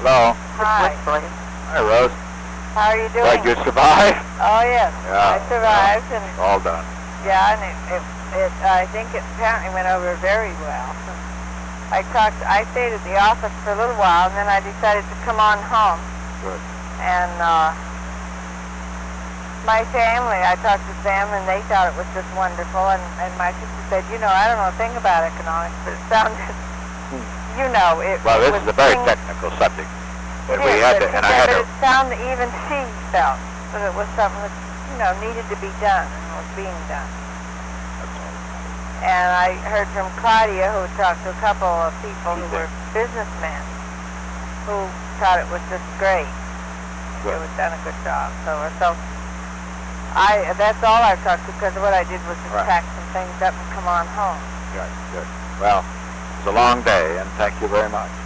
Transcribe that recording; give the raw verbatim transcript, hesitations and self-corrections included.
Hello. Hi. Hi, Rose. How are you doing? Glad you survived. Oh, yes. Yeah. I survived. and All done. Yeah, and it, it, it, I think it apparently went over very well. I talked, I stayed at the office for a little while, and then I decided to come on home. Good. And uh, my family, I talked to them, and they thought it was just wonderful. And, and my sister said, you know, I don't know a thing about economics, but it sounded, you know, it, Well, it this was is a very things, technical subject. It And we is, had but to, she and I said had that to, it sounded, even she felt that it was something that, you know, needed to be done and was being done. And I heard from Claudia, who talked to a couple of people who were businessmen, who thought it was just great. It was done a good job. So, so I, that's all I've talked to, because what I did was just Right. pack some things up and come on home. good, good. Well, it was a long day, and thank you very much.